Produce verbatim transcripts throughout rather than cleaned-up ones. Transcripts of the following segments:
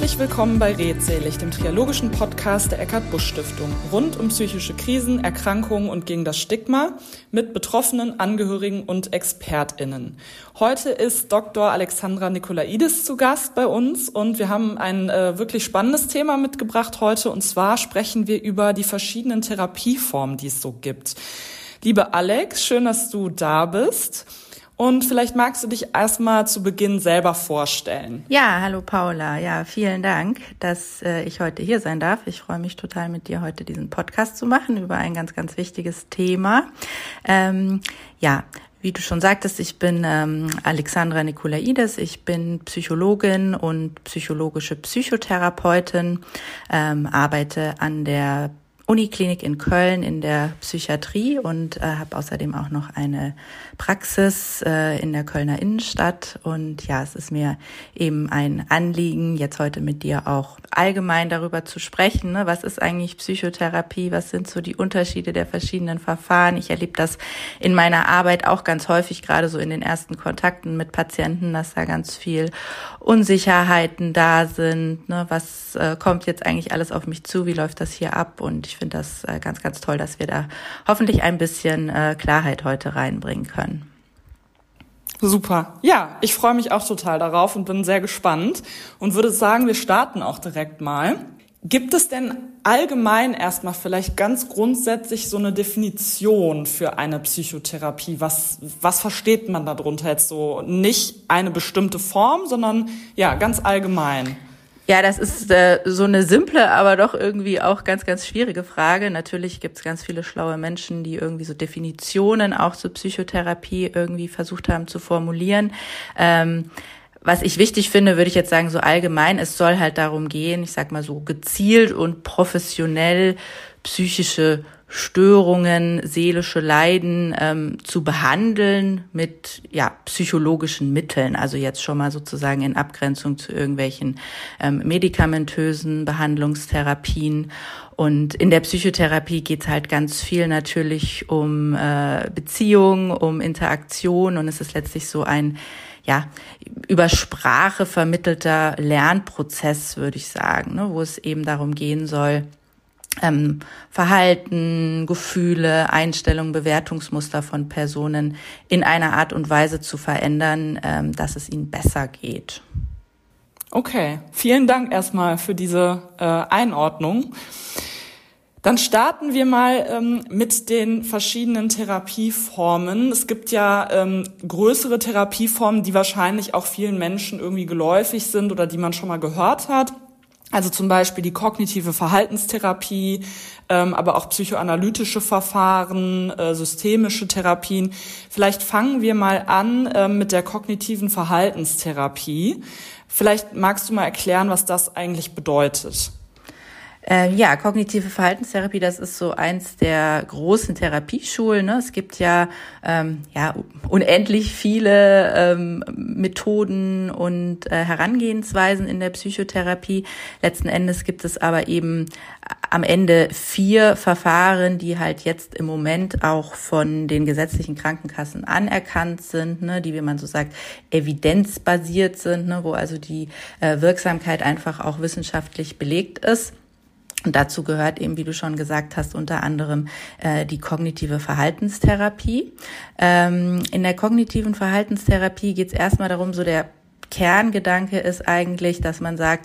Herzlich willkommen bei Redselig, dem triologischen Podcast der Eckart-Busch-Stiftung, rund um psychische Krisen, Erkrankungen und gegen das Stigma mit Betroffenen, Angehörigen und ExpertInnen. Heute ist Doktor Alexandra Nikolaidis zu Gast bei uns und wir haben ein äh, wirklich spannendes Thema mitgebracht heute, und zwar sprechen wir über die verschiedenen Therapieformen, die es so gibt. Liebe Alex, schön, dass du da bist. Und vielleicht magst du dich erstmal zu Beginn selber vorstellen. Ja, hallo Paula. Ja, vielen Dank, dass äh, ich heute hier sein darf. Ich freue mich total, mit dir heute diesen Podcast zu machen über ein ganz, ganz wichtiges Thema. Ähm, ja, wie du schon sagtest, ich bin ähm, Alexandra Nikolaidis. Ich bin Psychologin und psychologische Psychotherapeutin, ähm, arbeite an der Uniklinik in Köln in der Psychiatrie und äh, habe außerdem auch noch eine Praxis äh, in der Kölner Innenstadt. Und ja, es ist mir eben ein Anliegen, jetzt heute mit dir auch allgemein darüber zu sprechen, ne? Was ist eigentlich Psychotherapie? Was sind so die Unterschiede der verschiedenen Verfahren? Ich erlebe das in meiner Arbeit auch ganz häufig, gerade so in den ersten Kontakten mit Patienten, dass da ganz viel Unsicherheiten da sind. Ne? Was äh, kommt jetzt eigentlich alles auf mich zu? Wie läuft das hier ab? Und ich finde das äh, ganz, ganz toll, dass wir da hoffentlich ein bisschen äh, Klarheit heute reinbringen können. Super. Ja, ich freue mich auch total darauf und bin sehr gespannt und würde sagen, wir starten auch direkt mal. Gibt es denn allgemein erstmal vielleicht ganz grundsätzlich so eine Definition für eine Psychotherapie? Was, was versteht man darunter jetzt so? Nicht eine bestimmte Form, sondern ja, ganz allgemein. Ja, das ist äh, so eine simple, aber doch irgendwie auch ganz, ganz schwierige Frage. Natürlich gibt es ganz viele schlaue Menschen, die irgendwie so Definitionen auch zur Psychotherapie irgendwie versucht haben zu formulieren. Ähm, was ich wichtig finde, würde ich jetzt sagen, so allgemein, es soll halt darum gehen, ich sag mal so gezielt und professionell psychische Störungen, seelische Leiden ähm, zu behandeln mit ja psychologischen Mitteln, also jetzt schon mal sozusagen in Abgrenzung zu irgendwelchen ähm, medikamentösen Behandlungstherapien. Und in der Psychotherapie geht es halt ganz viel natürlich um äh, Beziehung, um Interaktion, und es ist letztlich so ein ja über Sprache vermittelter Lernprozess, würde ich sagen, ne, wo es eben darum gehen soll, Ähm, Verhalten, Gefühle, Einstellungen, Bewertungsmuster von Personen in einer Art und Weise zu verändern, ähm, dass es ihnen besser geht. Okay, vielen Dank erstmal für diese äh, Einordnung. Dann starten wir mal ähm, mit den verschiedenen Therapieformen. Es gibt ja ähm, größere Therapieformen, die wahrscheinlich auch vielen Menschen irgendwie geläufig sind oder die man schon mal gehört hat. Also zum Beispiel die kognitive Verhaltenstherapie, ähm, aber auch psychoanalytische Verfahren, äh, systemische Therapien. Vielleicht fangen wir mal an äh, mit der kognitiven Verhaltenstherapie. Vielleicht magst du mal erklären, was das eigentlich bedeutet. Äh, ja, kognitive Verhaltenstherapie, das ist so eins der großen Therapieschulen. Ne? Es gibt ja ähm, ja unendlich viele ähm, Methoden und äh, Herangehensweisen in der Psychotherapie. Letzten Endes gibt es aber eben am Ende vier Verfahren, die halt jetzt im Moment auch von den gesetzlichen Krankenkassen anerkannt sind, ne? Die, wie man so sagt, evidenzbasiert sind, ne? Wo also die äh, Wirksamkeit einfach auch wissenschaftlich belegt ist. Und dazu gehört eben, wie du schon gesagt hast, unter anderem äh, die kognitive Verhaltenstherapie. Ähm, in der kognitiven Verhaltenstherapie geht es erstmal darum, so der Kerngedanke ist eigentlich, dass man sagt,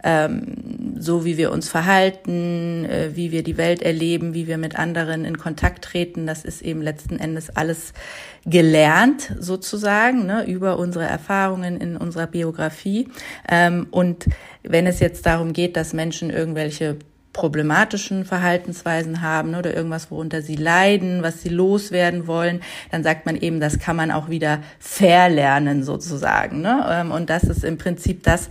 ähm, so wie wir uns verhalten, äh, wie wir die Welt erleben, wie wir mit anderen in Kontakt treten, das ist eben letzten Endes alles gelernt sozusagen, ne, über unsere Erfahrungen in unserer Biografie. Ähm, und wenn es jetzt darum geht, dass Menschen irgendwelche problematischen Verhaltensweisen haben oder irgendwas, worunter sie leiden, was sie loswerden wollen, dann sagt man eben, das kann man auch wieder verlernen sozusagen. Ne? Und das ist im Prinzip das,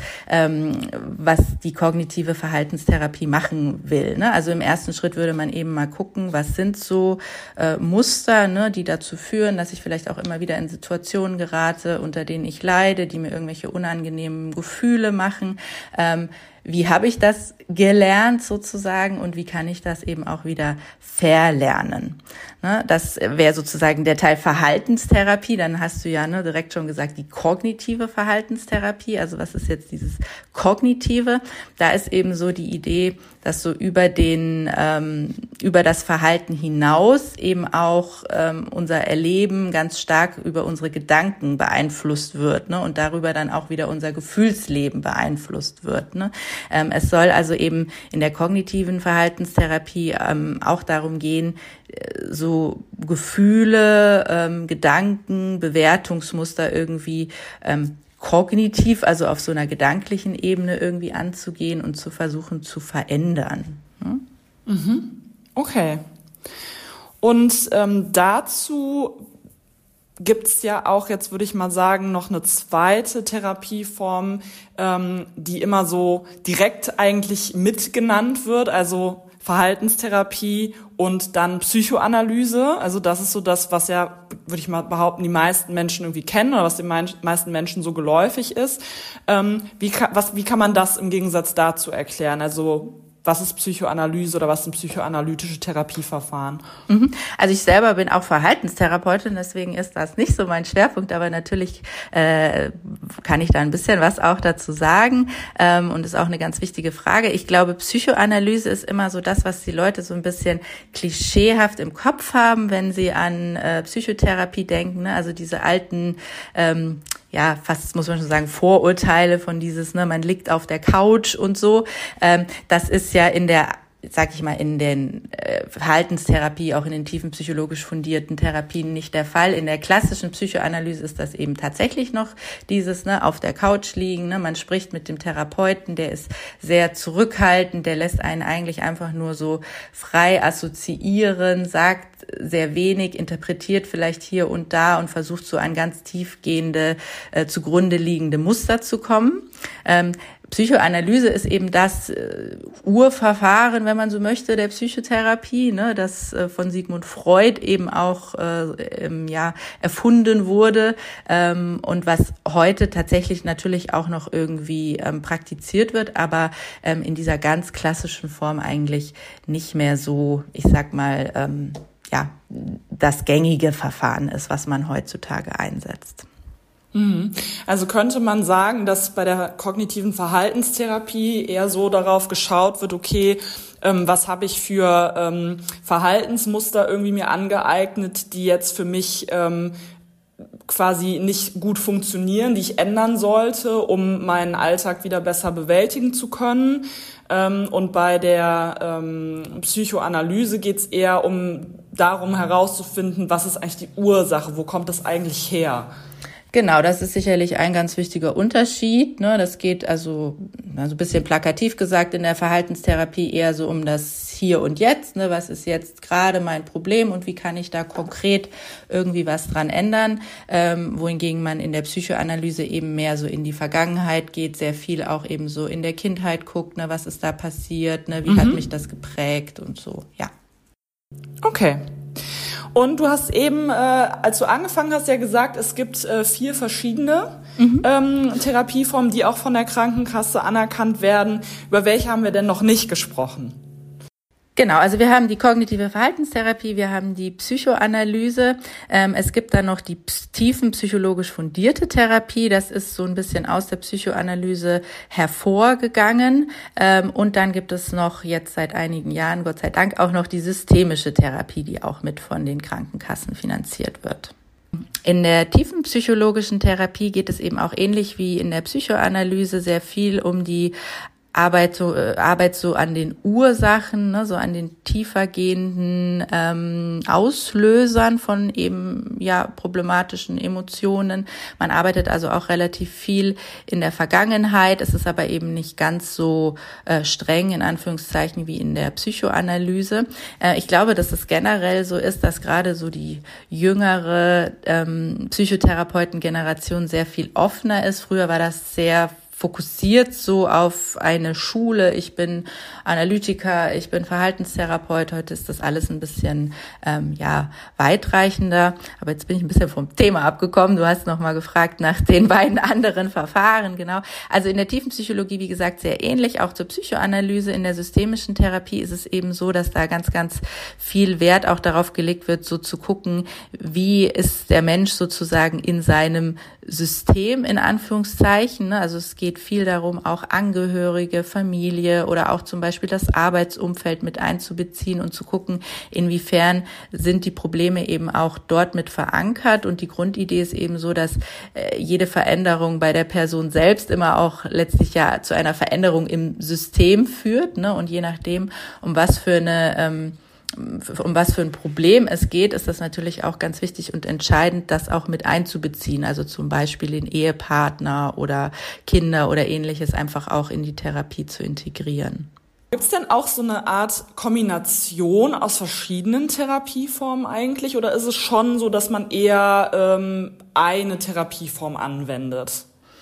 was die kognitive Verhaltenstherapie machen will. Ne? Also im ersten Schritt würde man eben mal gucken, was sind so äh, Muster, ne, die dazu führen, dass ich vielleicht auch immer wieder in Situationen gerate, unter denen ich leide, die mir irgendwelche unangenehmen Gefühle machen. Ähm, Wie habe ich das gelernt sozusagen und wie kann ich das eben auch wieder verlernen? Ne? Das wäre sozusagen der Teil Verhaltenstherapie. Dann hast du ja ne, direkt schon gesagt, die kognitive Verhaltenstherapie. Also was ist jetzt dieses Kognitive? Da ist eben so die Idee, dass so über den ähm, über das Verhalten hinaus eben auch ähm, unser Erleben ganz stark über unsere Gedanken beeinflusst wird, ne? Und darüber dann auch wieder unser Gefühlsleben beeinflusst wird. Ne? Ähm, es soll also eben in der kognitiven Verhaltenstherapie ähm, auch darum gehen, so Gefühle, ähm, Gedanken, Bewertungsmuster irgendwie ähm, kognitiv, also auf so einer gedanklichen Ebene irgendwie anzugehen und zu versuchen zu verändern. Hm? Mhm. Okay. Und ähm, dazu gibt's ja auch, jetzt würde ich mal sagen, noch eine zweite Therapieform, ähm, die immer so direkt eigentlich mitgenannt wird, also Verhaltenstherapie und dann Psychoanalyse. Also das ist so das, was ja, würde ich mal behaupten, die meisten Menschen irgendwie kennen oder was den meisten Menschen so geläufig ist. Ähm, wie kann, was, wie kann man das im Gegensatz dazu erklären? Also was ist Psychoanalyse oder was sind psychoanalytische Therapieverfahren? Also ich selber bin auch Verhaltenstherapeutin, deswegen ist das nicht so mein Schwerpunkt, aber natürlich äh, kann ich da ein bisschen was auch dazu sagen ähm, und ist auch eine ganz wichtige Frage. Ich glaube, Psychoanalyse ist immer so das, was die Leute so ein bisschen klischeehaft im Kopf haben, wenn sie an äh, Psychotherapie denken, ne? Also diese alten ähm, ja, fast muss man schon sagen, Vorurteile von dieses, ne, man liegt auf der Couch und so. Ähm, das ist ja in der, sag ich mal, in den äh, Verhaltenstherapie, auch in den tiefen psychologisch fundierten Therapien nicht der Fall. In der klassischen Psychoanalyse ist das eben tatsächlich noch dieses, ne, auf der Couch liegen, ne, man spricht mit dem Therapeuten, der ist sehr zurückhaltend, der lässt einen eigentlich einfach nur so frei assoziieren, sagt sehr wenig, interpretiert vielleicht hier und da und versucht so an ganz tiefgehende, äh, zugrunde liegende Muster zu kommen. Ähm, Psychoanalyse ist eben das äh, Urverfahren, wenn man so möchte, der Psychotherapie, ne, das äh, von Sigmund Freud eben auch äh, ähm, ja erfunden wurde ähm, und was heute tatsächlich natürlich auch noch irgendwie ähm, praktiziert wird, aber ähm, in dieser ganz klassischen Form eigentlich nicht mehr so, ich sag mal, ähm, ja, das gängige Verfahren ist, was man heutzutage einsetzt. Also könnte man sagen, dass bei der kognitiven Verhaltenstherapie eher so darauf geschaut wird, okay, ähm, was habe ich für ähm, Verhaltensmuster irgendwie mir angeeignet, die jetzt für mich ähm, quasi nicht gut funktionieren, die ich ändern sollte, um meinen Alltag wieder besser bewältigen zu können. Ähm, und bei der ähm, Psychoanalyse geht es eher um darum herauszufinden, was ist eigentlich die Ursache, wo kommt das eigentlich her? Genau, das ist sicherlich ein ganz wichtiger Unterschied. Ne? Das geht also, also ein bisschen plakativ gesagt in der Verhaltenstherapie eher so um das Hier und Jetzt. Ne? Was ist jetzt gerade mein Problem und wie kann ich da konkret irgendwie was dran ändern? Ähm, wohingegen man in der Psychoanalyse eben mehr so in die Vergangenheit geht, sehr viel auch eben so in der Kindheit guckt, ne? Was ist da passiert, ne? Wie mhm. hat mich das geprägt und so, ja. Okay. Und du hast eben, äh, als du angefangen hast, ja gesagt, es gibt äh, vier verschiedene mhm. ähm, Therapieformen, die auch von der Krankenkasse anerkannt werden. Über welche haben wir denn noch nicht gesprochen? Genau, also wir haben die kognitive Verhaltenstherapie, wir haben die Psychoanalyse, ähm, es gibt dann noch die tiefen psychologisch fundierte Therapie, das ist so ein bisschen aus der Psychoanalyse hervorgegangen ähm, und dann gibt es noch jetzt seit einigen Jahren, Gott sei Dank, auch noch die systemische Therapie, die auch mit von den Krankenkassen finanziert wird. In der tiefen psychologischen Therapie geht es eben auch ähnlich wie in der Psychoanalyse sehr viel um die Arbeit so, äh, Arbeit so an den Ursachen, ne, so an den tiefergehenden ähm, Auslösern von eben ja problematischen Emotionen. Man arbeitet also auch relativ viel in der Vergangenheit. Es ist aber eben nicht ganz so äh, streng in Anführungszeichen wie in der Psychoanalyse. Äh, ich glaube, dass es generell so ist, dass gerade so die jüngere ähm, Psychotherapeutengeneration sehr viel offener ist. Früher war das sehr fokussiert so auf eine Schule. Ich bin Analytiker, ich bin Verhaltenstherapeut. Heute ist das alles ein bisschen ähm, ja weitreichender. Aber jetzt bin ich ein bisschen vom Thema abgekommen. Du hast noch mal gefragt nach den beiden anderen Verfahren. Genau. Also in der Tiefenpsychologie, wie gesagt, sehr ähnlich. Auch zur Psychoanalyse. In der systemischen Therapie ist es eben so, dass da ganz, ganz viel Wert auch darauf gelegt wird, so zu gucken, wie ist der Mensch sozusagen in seinem System, in Anführungszeichen. Also es geht viel darum, auch Angehörige, Familie oder auch zum Beispiel das Arbeitsumfeld mit einzubeziehen und zu gucken, inwiefern sind die Probleme eben auch dort mit verankert. Und die Grundidee ist eben so, dass äh, jede Veränderung bei der Person selbst immer auch letztlich ja zu einer Veränderung im System führt, ne? Und je nachdem, um was für eine ähm, um was für ein Problem es geht, ist das natürlich auch ganz wichtig und entscheidend, das auch mit einzubeziehen. Also zum Beispiel den Ehepartner oder Kinder oder Ähnliches einfach auch in die Therapie zu integrieren. Gibt es denn auch so eine Art Kombination aus verschiedenen Therapieformen eigentlich? Oder ist es schon so, dass man eher ähm, eine Therapieform anwendet?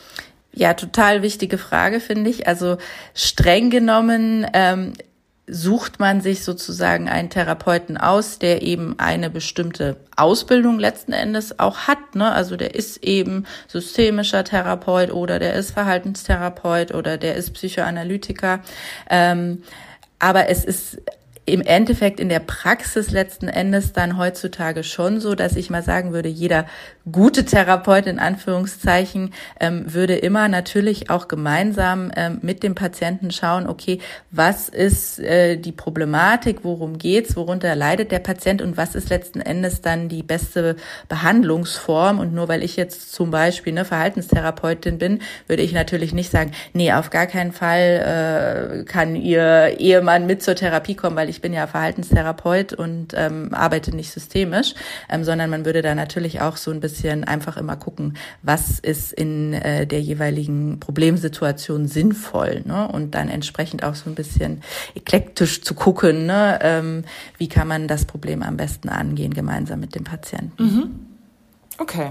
Ja, total wichtige Frage, finde ich. Also streng genommen ähm, sucht man sich sozusagen einen Therapeuten aus, der eben eine bestimmte Ausbildung letzten Endes auch hat, ne? Also der ist eben systemischer Therapeut oder der ist Verhaltenstherapeut oder der ist Psychoanalytiker. Ähm, aber es ist im Endeffekt in der Praxis letzten Endes dann heutzutage schon so, dass ich mal sagen würde, jeder gute Therapeut in Anführungszeichen ähm, würde immer natürlich auch gemeinsam ähm, mit dem Patienten schauen, okay, was ist äh, die Problematik, worum geht's, worunter leidet der Patient und was ist letzten Endes dann die beste Behandlungsform. Und nur weil ich jetzt zum Beispiel eine Verhaltenstherapeutin bin, würde ich natürlich nicht sagen, nee, auf gar keinen Fall äh, kann Ihr Ehemann mit zur Therapie kommen, weil ich bin ja Verhaltenstherapeut und ähm, arbeite nicht systemisch, ähm, sondern man würde da natürlich auch so ein bisschen einfach immer gucken, was ist in äh, der jeweiligen Problemsituation sinnvoll, ne? Und dann entsprechend auch so ein bisschen eklektisch zu gucken, ne? ähm, wie kann man das Problem am besten angehen, gemeinsam mit dem Patienten. Mhm. Okay.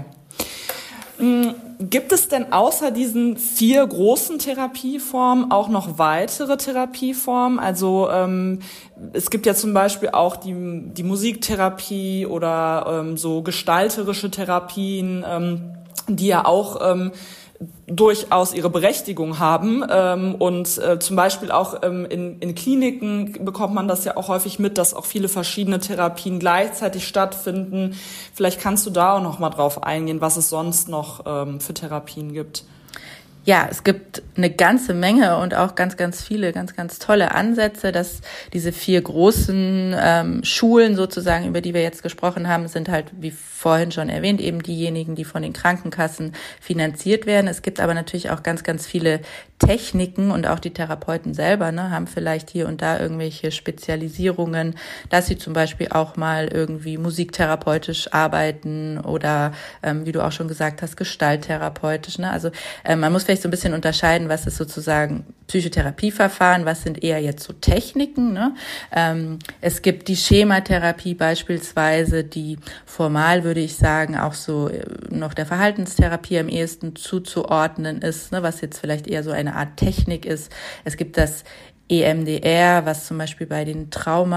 Gibt es denn außer diesen vier großen Therapieformen auch noch weitere Therapieformen? Also ähm, es gibt ja zum Beispiel auch die, die Musiktherapie oder ähm, so gestalterische Therapien, ähm, die ja auch ähm, durchaus ihre Berechtigung haben ähm, und äh, zum Beispiel auch ähm, in, in Kliniken bekommt man das ja auch häufig mit, dass auch viele verschiedene Therapien gleichzeitig stattfinden. Vielleicht kannst du da auch noch mal drauf eingehen, was es sonst noch ähm, für Therapien gibt. Ja, es gibt eine ganze Menge und auch ganz, ganz viele, ganz, ganz tolle Ansätze, dass diese vier großen ähm, Schulen sozusagen, über die wir jetzt gesprochen haben, sind halt, wie vorhin schon erwähnt, eben diejenigen, die von den Krankenkassen finanziert werden. Es gibt aber natürlich auch ganz, ganz viele Techniken und auch die Therapeuten selber, ne, haben vielleicht hier und da irgendwelche Spezialisierungen, dass sie zum Beispiel auch mal irgendwie musiktherapeutisch arbeiten oder, ähm, wie du auch schon gesagt hast, gestalttherapeutisch, ne, also äh, man muss vielleicht so ein bisschen unterscheiden, was ist sozusagen Psychotherapieverfahren, was sind eher jetzt so Techniken, ne? Ähm, es gibt die Schematherapie beispielsweise, die formal, würde ich sagen, auch so noch der Verhaltenstherapie am ehesten zuzuordnen ist, ne? Was jetzt vielleicht eher so eine Art Technik ist. Es gibt das E M D R, was zum Beispiel bei den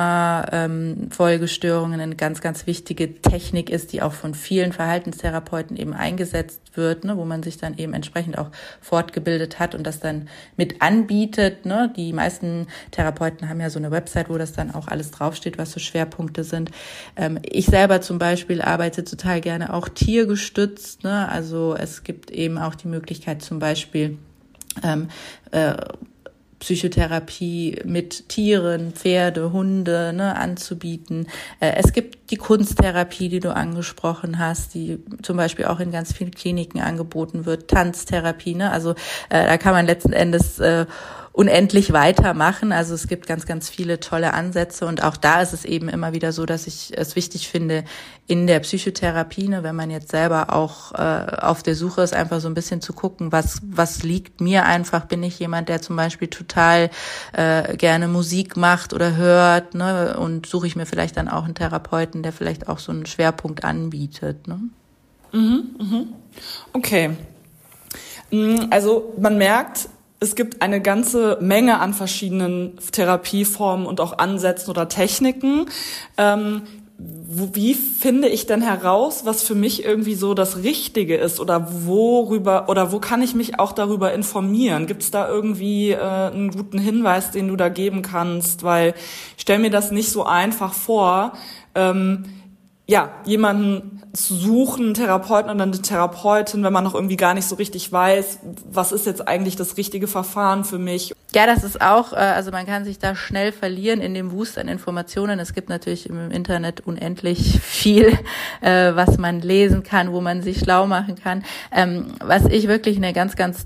Trauma-Folgestörungen eine ganz, ganz wichtige Technik ist, die auch von vielen Verhaltenstherapeuten eben eingesetzt wird, ne, wo man sich dann eben entsprechend auch fortgebildet hat und das dann mit anbietet. Ne. Die meisten Therapeuten haben ja so eine Website, wo das dann auch alles draufsteht, was so Schwerpunkte sind. Ähm, ich selber zum Beispiel arbeite total gerne auch tiergestützt. Ne. Also es gibt eben auch die Möglichkeit zum Beispiel ähm, äh, Psychotherapie mit Tieren, Pferde, Hunde, ne, anzubieten. Äh, es gibt die Kunsttherapie, die du angesprochen hast, die zum Beispiel auch in ganz vielen Kliniken angeboten wird, Tanztherapie, ne, also äh, da kann man letzten Endes äh, unendlich weitermachen. Also es gibt ganz, ganz viele tolle Ansätze und auch da ist es eben immer wieder so, dass ich es wichtig finde, in der Psychotherapie, ne, wenn man jetzt selber auch äh, auf der Suche ist, einfach so ein bisschen zu gucken, was was liegt mir einfach. Bin ich jemand, der zum Beispiel total äh, gerne Musik macht oder hört, ne, und suche ich mir vielleicht dann auch einen Therapeuten, der vielleicht auch so einen Schwerpunkt anbietet, ne? Mhm, mhm. Okay. Also man merkt, es gibt eine ganze Menge an verschiedenen Therapieformen und auch Ansätzen oder Techniken. Ähm, wo, wie finde ich denn heraus, was für mich irgendwie so das Richtige ist oder worüber oder wo kann ich mich auch darüber informieren? Gibt es da irgendwie äh, einen guten Hinweis, den du da geben kannst? Weil ich stelle mir das nicht so einfach vor, ähm, ja, jemanden zu suchen, einen Therapeuten oder eine Therapeutin, wenn man noch irgendwie gar nicht so richtig weiß, was ist jetzt eigentlich das richtige Verfahren für mich. Ja, das ist auch, also man kann sich da schnell verlieren in dem Wust an Informationen. Es gibt natürlich im Internet unendlich viel, was man lesen kann, wo man sich schlau machen kann. Was ich wirklich eine ganz, ganz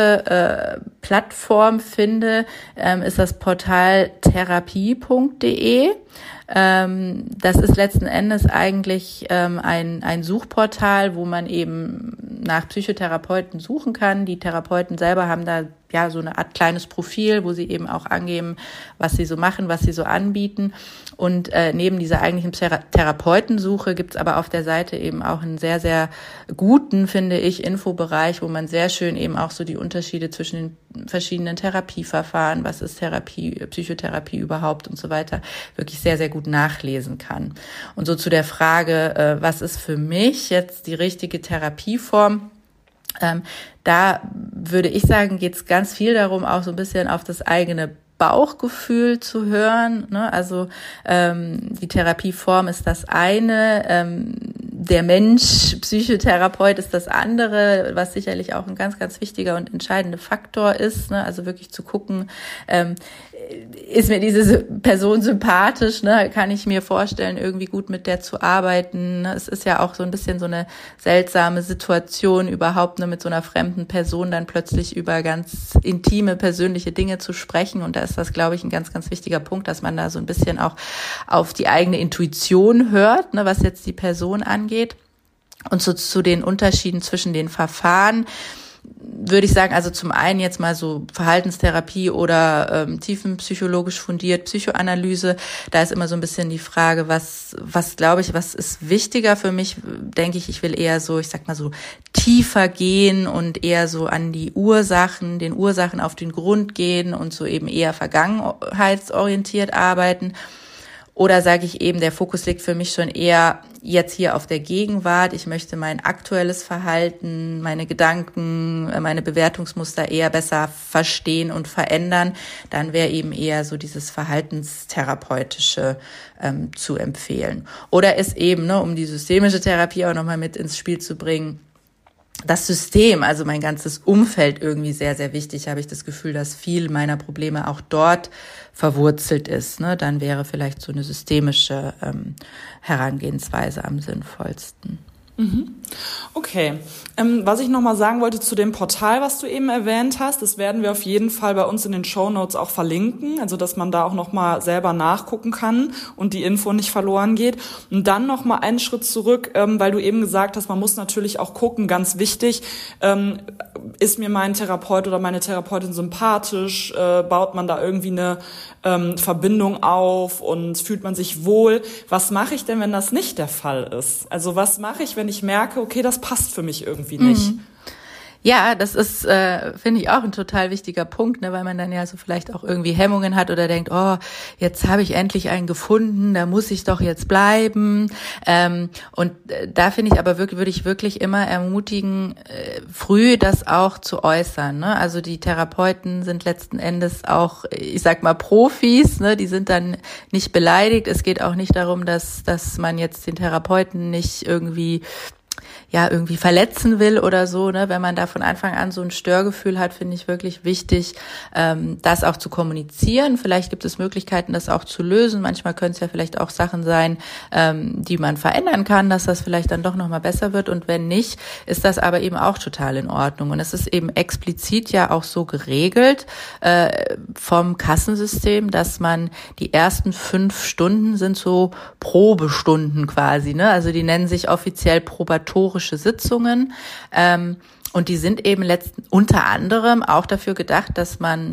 tolle Plattform finde, ist das Portal therapie punkt de. Ähm, das ist letzten Endes eigentlich ähm, ein, ein Suchportal, wo man eben nach Psychotherapeuten suchen kann. Die Therapeuten selber haben da ja so eine Art kleines Profil, wo sie eben auch angeben, was sie so machen, was sie so anbieten. Und äh, neben dieser eigentlichen Thera- Therapeutensuche gibt's aber auf der Seite eben auch einen sehr, sehr guten, finde ich, Infobereich, wo man sehr schön eben auch so die Unterschiede zwischen den verschiedenen Therapieverfahren, was ist Therapie, Psychotherapie überhaupt und so weiter, wirklich sehr, sehr gut nachlesen kann. Und so zu der Frage, äh, was ist für mich jetzt die richtige Therapieform? Ähm, da würde ich sagen, geht es ganz viel darum, auch so ein bisschen auf das eigene Bauchgefühl zu hören. Ne? Also ähm, die Therapieform ist das eine, ähm, der Mensch, Psychotherapeut ist das andere, was sicherlich auch ein ganz, ganz wichtiger und entscheidender Faktor ist. Ne? Also wirklich zu gucken, ähm, ist mir diese Person sympathisch, ne? Kann ich mir vorstellen, irgendwie gut mit der zu arbeiten. Es ist ja auch so ein bisschen so eine seltsame Situation, überhaupt ne, mit so einer fremden Person dann plötzlich über ganz intime, persönliche Dinge zu sprechen. Und da ist das, glaube ich, ein ganz, ganz wichtiger Punkt, dass man da so ein bisschen auch auf die eigene Intuition hört, ne, was jetzt die Person angeht. Und so zu den Unterschieden zwischen den Verfahren würde ich sagen, also zum einen jetzt mal so Verhaltenstherapie oder ähm, tiefenpsychologisch fundiert Psychoanalyse, da ist immer so ein bisschen die Frage, was, was glaube ich, was ist wichtiger für mich, denke ich, ich will eher so, ich sag mal so tiefer gehen und eher so an die Ursachen, den Ursachen auf den Grund gehen und so eben eher vergangenheitsorientiert arbeiten. Oder sage ich eben, der Fokus liegt für mich schon eher jetzt hier auf der Gegenwart. Ich möchte mein aktuelles Verhalten, meine Gedanken, meine Bewertungsmuster eher besser verstehen und verändern. Dann wäre eben eher so dieses Verhaltenstherapeutische ähm, zu empfehlen. Oder ist eben, ne, um die systemische Therapie auch nochmal mit ins Spiel zu bringen, das System, also mein ganzes Umfeld irgendwie sehr, sehr wichtig, habe ich das Gefühl, dass viel meiner Probleme auch dort verwurzelt ist. Ne? Dann wäre vielleicht so eine systemische ähm, Herangehensweise am sinnvollsten. Okay, ähm, was ich nochmal sagen wollte zu dem Portal, was du eben erwähnt hast, das werden wir auf jeden Fall bei uns in den Shownotes auch verlinken, also dass man da auch nochmal selber nachgucken kann und die Info nicht verloren geht. Und dann nochmal einen Schritt zurück, ähm, weil du eben gesagt hast, man muss natürlich auch gucken, ganz wichtig, ähm, ist mir mein Therapeut oder meine Therapeutin sympathisch, äh, baut man da irgendwie eine ähm, Verbindung auf und fühlt man sich wohl. Was mache ich denn, wenn das nicht der Fall ist? Also was mache ich, wenn ich merke, okay, das passt für mich irgendwie nicht? Mhm. Ja, das ist, äh, finde ich, auch ein total wichtiger Punkt, ne, weil man dann ja so vielleicht auch irgendwie Hemmungen hat oder denkt, oh, jetzt habe ich endlich einen gefunden, da muss ich doch jetzt bleiben. Ähm, und äh, da finde ich aber wirklich, würde ich wirklich immer ermutigen, äh, früh das auch zu äußern. Ne? Also die Therapeuten sind letzten Endes auch, ich sag mal, Profis, ne? Die sind dann nicht beleidigt. Es geht auch nicht darum, dass dass man jetzt den Therapeuten nicht irgendwie ja irgendwie verletzen will oder so, ne? Wenn man da von Anfang an so ein Störgefühl hat, finde ich wirklich wichtig, ähm, das auch zu kommunizieren. Vielleicht gibt es Möglichkeiten, das auch zu lösen. Manchmal können es ja vielleicht auch Sachen sein, ähm, die man verändern kann, dass das vielleicht dann doch nochmal besser wird. Und wenn nicht, ist das aber eben auch total in Ordnung. Und es ist eben explizit ja auch so geregelt äh, vom Kassensystem, dass man die ersten fünf Stunden sind so Probestunden quasi, ne? Also die nennen sich offiziell probatorische Sitzungen, ähm, und die sind eben letzten, unter anderem auch dafür gedacht, dass man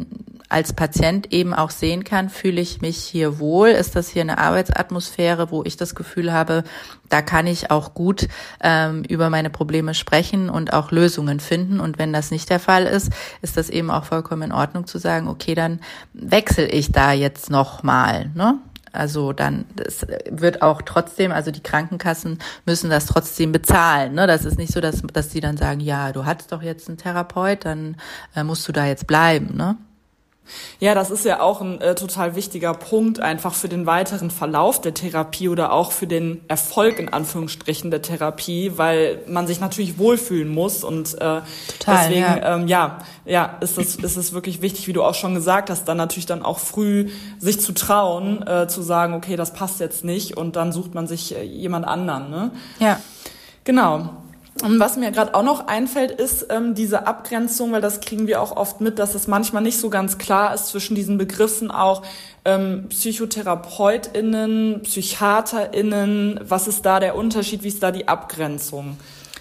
als Patient eben auch sehen kann, fühle ich mich hier wohl, ist das hier eine Arbeitsatmosphäre, wo ich das Gefühl habe, da kann ich auch gut ähm, über meine Probleme sprechen und auch Lösungen finden. Und wenn das nicht der Fall ist, ist das eben auch vollkommen in Ordnung zu sagen, okay, dann wechsle ich da jetzt nochmal, ne? Also dann, das wird auch trotzdem, also die Krankenkassen müssen das trotzdem bezahlen, ne? Das ist nicht so, dass, dass die dann sagen, ja, du hattest doch jetzt einen Therapeut, dann äh, musst du da jetzt bleiben, ne? Ja, das ist ja auch ein äh, total wichtiger Punkt einfach für den weiteren Verlauf der Therapie oder auch für den Erfolg in Anführungsstrichen der Therapie, weil man sich natürlich wohlfühlen muss und äh, total, deswegen ja, ähm, ja, ja ist es ist es wirklich wichtig, wie du auch schon gesagt hast, dann natürlich dann auch früh sich zu trauen, äh, zu sagen, okay, das passt jetzt nicht und dann sucht man sich äh, jemand anderen, ne? Ja, genau. Und was mir gerade auch noch einfällt, ist ähm, diese Abgrenzung, weil das kriegen wir auch oft mit, dass es manchmal nicht so ganz klar ist zwischen diesen Begriffen auch ähm, PsychotherapeutInnen, PsychiaterInnen. Was ist da der Unterschied? Wie ist da die Abgrenzung?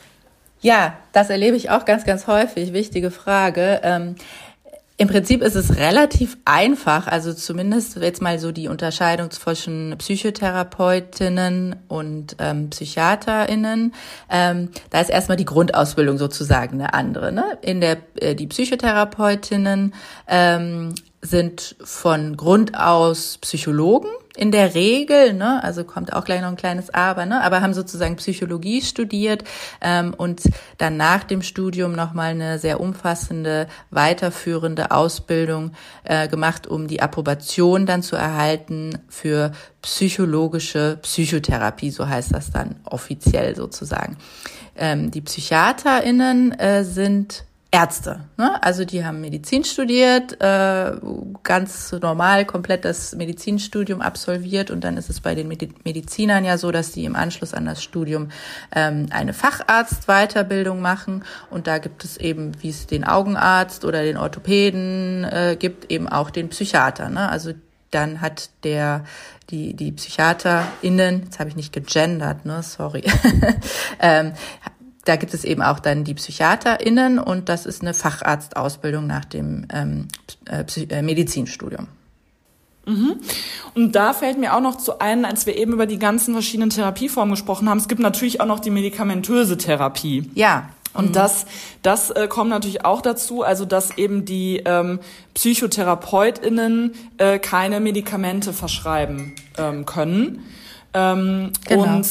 Ja, das erlebe ich auch ganz, ganz häufig. Wichtige Frage. Ähm Im Prinzip ist es relativ einfach, also zumindest jetzt mal so die Unterscheidung zwischen Psychotherapeutinnen und ähm, PsychiaterInnen. Ähm, da ist erstmal die Grundausbildung sozusagen eine andere, ne? In der äh, die Psychotherapeutinnen ähm, sind von Grund aus Psychologen in der Regel, ne, also kommt auch gleich noch ein kleines Aber, ne, aber haben sozusagen Psychologie studiert ähm, und dann nach dem Studium nochmal eine sehr umfassende, weiterführende Ausbildung äh, gemacht, um die Approbation dann zu erhalten für psychologische Psychotherapie, so heißt das dann offiziell sozusagen. Ähm, die PsychiaterInnen äh, sind Ärzte, ne? Also die haben Medizin studiert, äh, ganz normal komplett das Medizinstudium absolviert und dann ist es bei den Medizinern ja so, dass die im Anschluss an das Studium ähm, eine Facharztweiterbildung machen und da gibt es eben, wie es den Augenarzt oder den Orthopäden äh, gibt, eben auch den Psychiater, ne? Also dann hat der die die PsychiaterInnen, jetzt habe ich nicht gegendert, ne, sorry, ähm, da gibt es eben auch dann die PsychiaterInnen und das ist eine Facharztausbildung nach dem ähm, äh, Medizinstudium. Mhm. Und da fällt mir auch noch zu ein, als wir eben über die ganzen verschiedenen Therapieformen gesprochen haben, es gibt natürlich auch noch die medikamentöse Therapie. Ja. Und mhm. das, das äh, kommt natürlich auch dazu, also dass eben die ähm, PsychotherapeutInnen äh, keine Medikamente verschreiben ähm, können. Ähm, genau. Und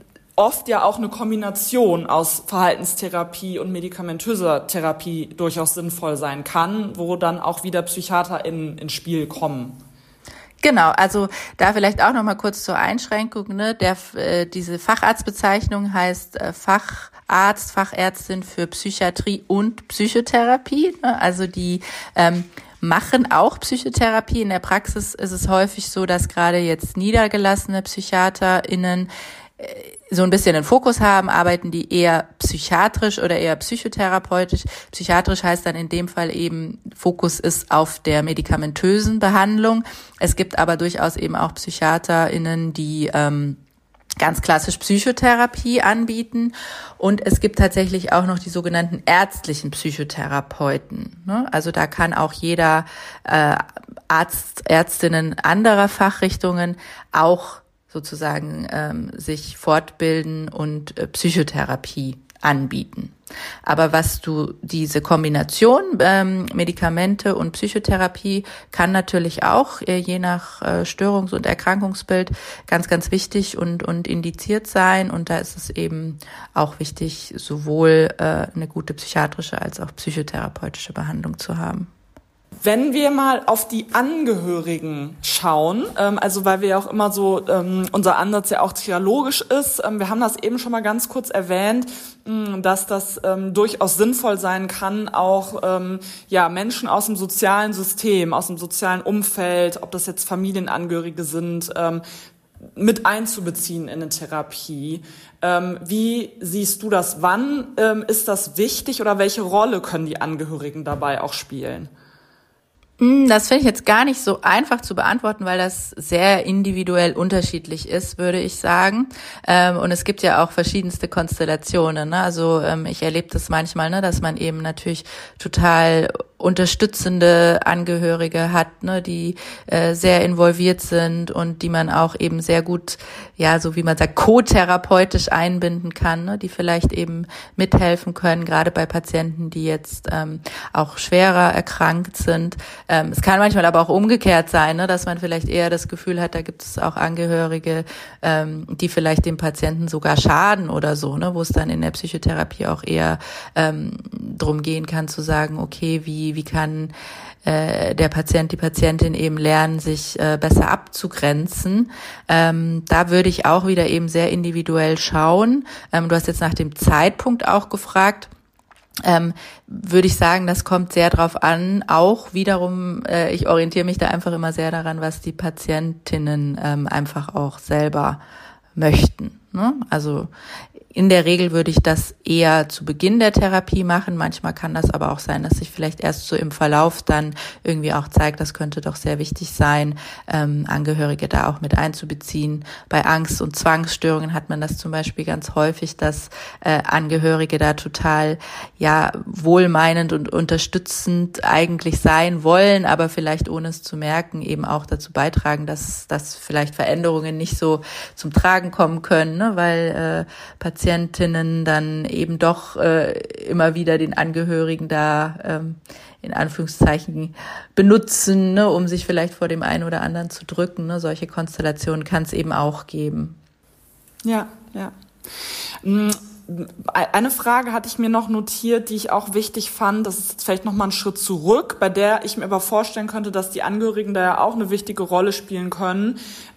oft ja auch eine Kombination aus Verhaltenstherapie und medikamentöser Therapie durchaus sinnvoll sein kann, wo dann auch wieder PsychiaterInnen ins Spiel kommen. Genau, also da vielleicht auch noch mal kurz zur Einschränkung, ne? Der äh, diese Facharztbezeichnung heißt äh, Facharzt, Fachärztin für Psychiatrie und Psychotherapie, ne? Also die ähm, machen auch Psychotherapie. In der Praxis ist es häufig so, dass gerade jetzt niedergelassene PsychiaterInnen so ein bisschen den Fokus haben, arbeiten die eher psychiatrisch oder eher psychotherapeutisch. Psychiatrisch heißt dann in dem Fall eben, Fokus ist auf der medikamentösen Behandlung. Es gibt aber durchaus eben auch PsychiaterInnen, die ähm, ganz klassisch Psychotherapie anbieten. Und es gibt tatsächlich auch noch die sogenannten ärztlichen Psychotherapeuten, ne? Also da kann auch jeder äh, Arzt, Ärztinnen anderer Fachrichtungen auch sozusagen ähm, sich fortbilden und äh, Psychotherapie anbieten. Aber was du, diese Kombination ähm, Medikamente und Psychotherapie kann natürlich auch, äh, je nach äh, Störungs- und Erkrankungsbild, ganz, ganz wichtig und, und indiziert sein. Und da ist es eben auch wichtig, sowohl äh, eine gute psychiatrische als auch psychotherapeutische Behandlung zu haben. Wenn wir mal auf die Angehörigen schauen, ähm, also weil wir ja auch immer so, ähm, unser Ansatz ja auch dialogisch ist, ähm, wir haben das eben schon mal ganz kurz erwähnt, mh, dass das ähm, durchaus sinnvoll sein kann, auch ähm, ja Menschen aus dem sozialen System, aus dem sozialen Umfeld, ob das jetzt Familienangehörige sind, ähm, mit einzubeziehen in eine Therapie. Ähm, wie siehst du das? Wann ähm, ist das wichtig oder welche Rolle können die Angehörigen dabei auch spielen? Das finde ich jetzt gar nicht so einfach zu beantworten, weil das sehr individuell unterschiedlich ist, würde ich sagen. Und es gibt ja auch verschiedenste Konstellationen, ne? Also ich erlebe das manchmal, ne, dass man eben natürlich total unterstützende Angehörige hat, ne, die äh, sehr involviert sind und die man auch eben sehr gut, ja, so wie man sagt, co-therapeutisch einbinden kann, ne, die vielleicht eben mithelfen können, gerade bei Patienten, die jetzt ähm, auch schwerer erkrankt sind. Ähm, es kann manchmal aber auch umgekehrt sein, ne, dass man vielleicht eher das Gefühl hat, da gibt es auch Angehörige, ähm, die vielleicht dem Patienten sogar schaden oder so, ne, wo es dann in der Psychotherapie auch eher ähm, drum gehen kann zu sagen, okay, wie wie kann äh, der Patient, die Patientin eben lernen, sich äh, besser abzugrenzen. Ähm, da würde ich auch wieder eben sehr individuell schauen. Ähm, du hast jetzt nach dem Zeitpunkt auch gefragt. Ähm, würde ich sagen, das kommt sehr drauf an. Auch wiederum, äh, ich orientiere mich da einfach immer sehr daran, was die Patientinnen ähm, einfach auch selber möchten, ne? Also in der Regel würde ich das eher zu Beginn der Therapie machen. Manchmal kann das aber auch sein, dass sich vielleicht erst so im Verlauf dann irgendwie auch zeigt, das könnte doch sehr wichtig sein, ähm, Angehörige da auch mit einzubeziehen. Bei Angst- und Zwangsstörungen hat man das zum Beispiel ganz häufig, dass äh, Angehörige da total ja wohlmeinend und unterstützend eigentlich sein wollen, aber vielleicht ohne es zu merken eben auch dazu beitragen, dass, dass vielleicht Veränderungen nicht so zum Tragen kommen können, ne? Weil äh, Patientinnen dann eben doch äh, immer wieder den Angehörigen da ähm, in Anführungszeichen benutzen, ne, um sich vielleicht vor dem einen oder anderen zu drücken. Ne? Solche Konstellationen kann es eben auch geben. Ja, ja. Eine Frage hatte ich mir noch notiert, die ich auch wichtig fand. Das ist jetzt vielleicht noch mal ein Schritt zurück, bei der ich mir aber vorstellen könnte, dass die Angehörigen da ja auch eine wichtige Rolle spielen können.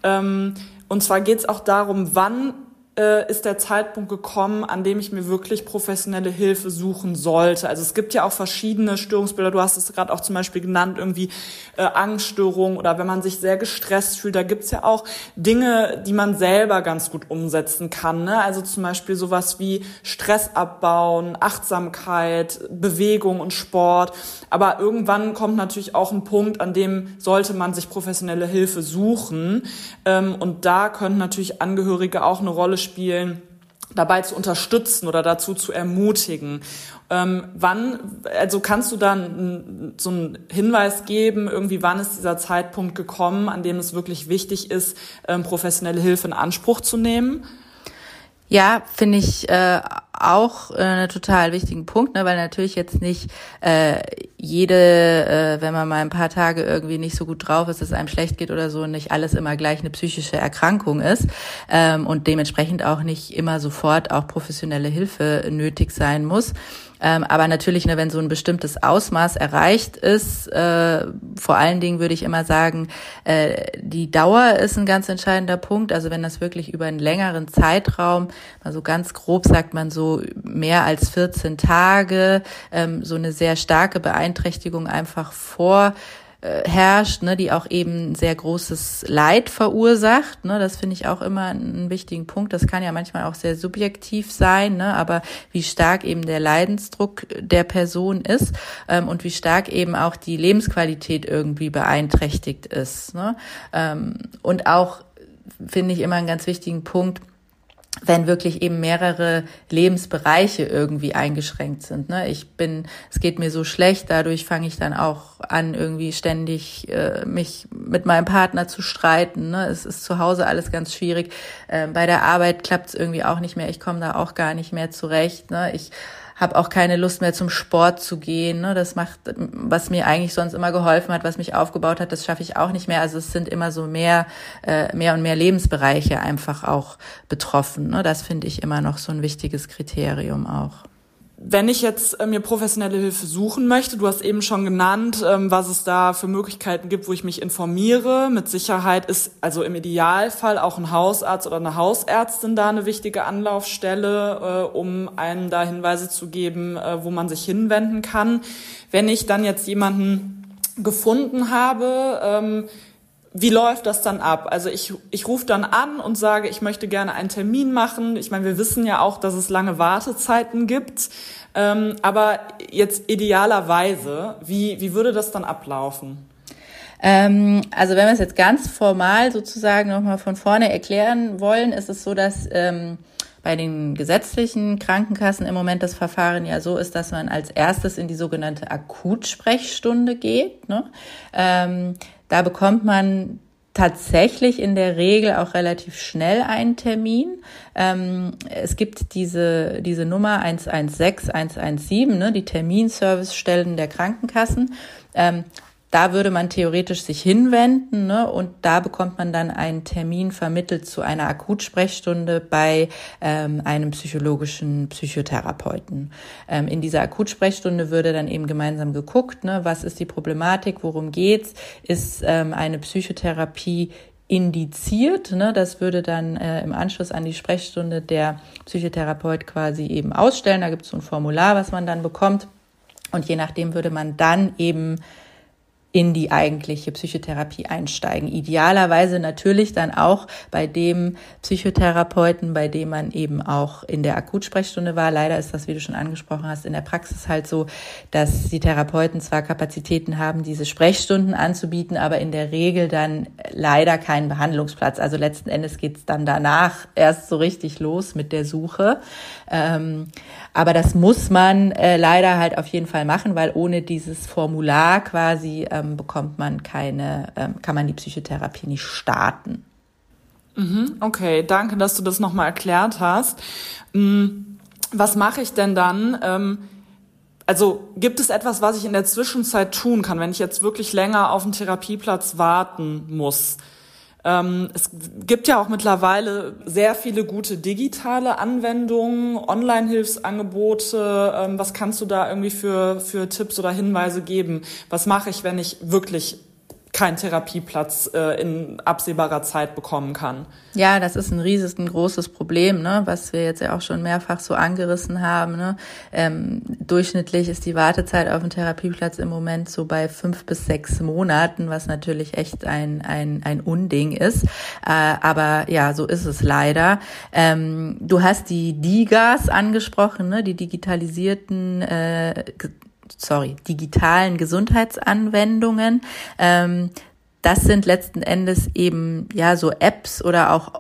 Und zwar geht es auch darum, wann ist der Zeitpunkt gekommen, an dem ich mir wirklich professionelle Hilfe suchen sollte. Also es gibt ja auch verschiedene Störungsbilder. Du hast es gerade auch zum Beispiel genannt, irgendwie äh, Angststörungen oder wenn man sich sehr gestresst fühlt. Da gibt's ja auch Dinge, die man selber ganz gut umsetzen kann, ne? Also zum Beispiel sowas wie Stress abbauen, Achtsamkeit, Bewegung und Sport. Aber irgendwann kommt natürlich auch ein Punkt, an dem sollte man sich professionelle Hilfe suchen. Ähm, und da können natürlich Angehörige auch eine Rolle spielen, dabei zu unterstützen oder dazu zu ermutigen. Ähm, wann, also kannst du dann so einen Hinweis geben, irgendwie wann ist dieser Zeitpunkt gekommen, an dem es wirklich wichtig ist, ähm, professionelle Hilfe in Anspruch zu nehmen? Ja, finde ich äh, auch äh, einen total wichtigen Punkt, ne, weil natürlich jetzt nicht äh, jede, äh, wenn man mal ein paar Tage irgendwie nicht so gut drauf ist, dass es einem schlecht geht oder so, nicht alles immer gleich eine psychische Erkrankung ist ähm, und dementsprechend auch nicht immer sofort auch professionelle Hilfe nötig sein muss. Ähm, aber natürlich, ne, wenn so ein bestimmtes Ausmaß erreicht ist, äh, vor allen Dingen würde ich immer sagen, äh, die Dauer ist ein ganz entscheidender Punkt. Also wenn das wirklich über einen längeren Zeitraum, also ganz grob sagt man so mehr als vierzehn Tage, ähm, so eine sehr starke Beeinträchtigung einfach vor herrscht, ne, die auch eben sehr großes Leid verursacht, ne, das finde ich auch immer einen wichtigen Punkt. Das kann ja manchmal auch sehr subjektiv sein, ne, aber wie stark eben der Leidensdruck der Person ist ähm, und wie stark eben auch die Lebensqualität irgendwie beeinträchtigt ist, ne, ähm, und auch finde ich immer einen ganz wichtigen Punkt, wenn wirklich eben mehrere Lebensbereiche irgendwie eingeschränkt sind. Ne? Ich bin, es geht mir so schlecht, dadurch fange ich dann auch an, irgendwie ständig äh, mich mit meinem Partner zu streiten. Ne? Es ist zu Hause alles ganz schwierig. Äh, bei der Arbeit klappt es irgendwie auch nicht mehr. Ich komme da auch gar nicht mehr zurecht. Ne? Ich habe auch keine Lust mehr zum Sport zu gehen. Ne? Das macht, was mir eigentlich sonst immer geholfen hat, was mich aufgebaut hat, das schaffe ich auch nicht mehr. Also es sind immer so mehr, äh, mehr und mehr Lebensbereiche einfach auch betroffen. Ne? Das finde ich immer noch so ein wichtiges Kriterium auch. Wenn ich jetzt äh, mir professionelle Hilfe suchen möchte, du hast eben schon genannt, ähm, was es da für Möglichkeiten gibt, wo ich mich informiere. Mit Sicherheit ist also im Idealfall auch ein Hausarzt oder eine Hausärztin da eine wichtige Anlaufstelle, äh, um einem da Hinweise zu geben, äh, wo man sich hinwenden kann. Wenn ich dann jetzt jemanden gefunden habe, ähm, wie läuft das dann ab? Also ich, ich rufe dann an und sage, ich möchte gerne einen Termin machen. Ich meine, wir wissen ja auch, dass es lange Wartezeiten gibt. Ähm, aber jetzt idealerweise, wie, wie würde das dann ablaufen? Ähm, also wenn wir es jetzt ganz formal sozusagen nochmal von vorne erklären wollen, ist es so, dass ähm, bei den gesetzlichen Krankenkassen im Moment das Verfahren ja so ist, dass man als erstes in die sogenannte Akutsprechstunde geht, ne? Ähm, da bekommt man tatsächlich in der Regel auch relativ schnell einen Termin. Ähm, es gibt diese diese Nummer eins eins sechs eins eins sieben, ne, die Terminservicestellen der Krankenkassen. Ähm, da würde man theoretisch sich hinwenden, ne, und da bekommt man dann einen Termin vermittelt zu einer Akutsprechstunde bei ähm, einem psychologischen Psychotherapeuten. Ähm, in dieser Akutsprechstunde würde dann eben gemeinsam geguckt, ne, was ist die Problematik, worum geht's, ist ähm, eine Psychotherapie indiziert, ne, das würde dann äh, im Anschluss an die Sprechstunde der Psychotherapeut quasi eben ausstellen. Da gibt es so ein Formular, was man dann bekommt, und je nachdem würde man dann eben in die eigentliche Psychotherapie einsteigen. Idealerweise natürlich dann auch bei dem Psychotherapeuten, bei dem man eben auch in der Akutsprechstunde war. Leider ist das, wie du schon angesprochen hast, in der Praxis halt so, dass die Therapeuten zwar Kapazitäten haben, diese Sprechstunden anzubieten, aber in der Regel dann leider keinen Behandlungsplatz. Also letzten Endes geht's dann danach erst so richtig los mit der Suche. Ähm, aber das muss man äh, leider halt auf jeden Fall machen, weil ohne dieses Formular quasi ähm, bekommt man keine, ähm, kann man die Psychotherapie nicht starten. Mhm, okay, danke, dass du das nochmal erklärt hast. Was mache ich denn dann? Ähm, also gibt es etwas, was ich in der Zwischenzeit tun kann, wenn ich jetzt wirklich länger auf einen Therapieplatz warten muss? Ähm, es gibt ja auch mittlerweile sehr viele gute digitale Anwendungen, Online-Hilfsangebote. Ähm, was kannst du da irgendwie für, für Tipps oder Hinweise geben? Was mache ich, wenn ich wirklich keinen Therapieplatz äh, in absehbarer Zeit bekommen kann? Ja, das ist ein riesengroßes Problem, ne, was wir jetzt ja auch schon mehrfach so angerissen haben. Ne. Ähm, durchschnittlich ist die Wartezeit auf einen Therapieplatz im Moment so bei fünf bis sechs Monaten, was natürlich echt ein ein ein Unding ist. Äh, aber ja, so ist es leider. Ähm, du hast die DiGAs angesprochen, ne, die digitalisierten äh, sorry, digitalen Gesundheitsanwendungen. Ähm, das sind letzten Endes eben ja so Apps oder auch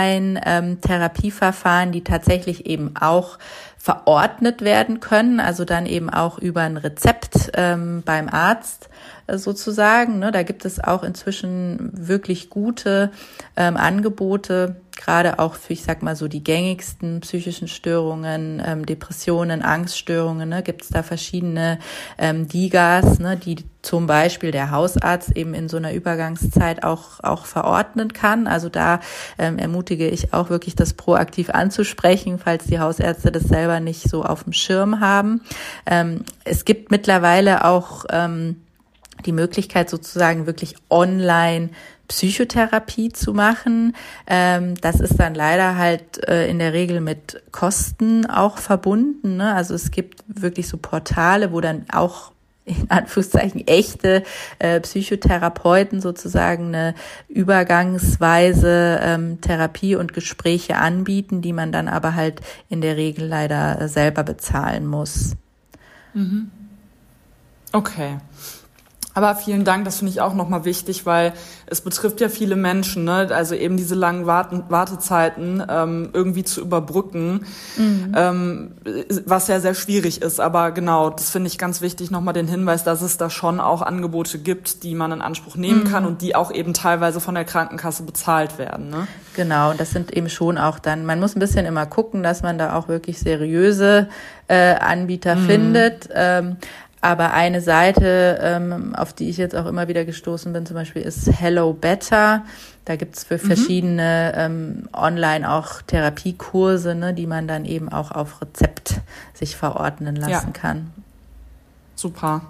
Online-Therapieverfahren, die tatsächlich eben auch verordnet werden können, also dann eben auch über ein Rezept ähm, beim Arzt äh, sozusagen. Ne? Da gibt es auch inzwischen wirklich gute ähm, Angebote, gerade auch für, ich sag mal so, die gängigsten psychischen Störungen, ähm, Depressionen, Angststörungen, ne? Gibt es da verschiedene ähm, DiGAs, ne? Die zum Beispiel der Hausarzt eben in so einer Übergangszeit auch auch verordnen kann. Also da ähm, ermutige ich auch wirklich, das proaktiv anzusprechen, falls die Hausärzte das selber nicht so auf dem Schirm haben. Ähm, es gibt mittlerweile auch ähm, die Möglichkeit, sozusagen wirklich online Psychotherapie zu machen. Ähm, das ist dann leider halt äh, in der Regel mit Kosten auch verbunden, ne? Also es gibt wirklich so Portale, wo dann auch in Anführungszeichen echte äh, Psychotherapeuten sozusagen eine übergangsweise ähm, Therapie und Gespräche anbieten, die man dann aber halt in der Regel leider äh, selber bezahlen muss. Mhm. Okay. Aber vielen Dank, das finde ich auch nochmal wichtig, weil es betrifft ja viele Menschen, ne? Also eben diese langen Warten, Wartezeiten ähm, irgendwie zu überbrücken, mhm. ähm, was ja sehr schwierig ist. Aber genau, das finde ich ganz wichtig, nochmal den Hinweis, dass es da schon auch Angebote gibt, die man in Anspruch nehmen mhm. kann und die auch eben teilweise von der Krankenkasse bezahlt werden, ne? Genau, und das sind eben schon auch dann, man muss ein bisschen immer gucken, dass man da auch wirklich seriöse äh, Anbieter mhm. findet. Ähm, Aber eine Seite, ähm, auf die ich jetzt auch immer wieder gestoßen bin, zum Beispiel ist Hello Better. Da gibt's für verschiedene ähm, online auch Therapiekurse, ne, die man dann eben auch auf Rezept sich verordnen lassen ja. kann. Super.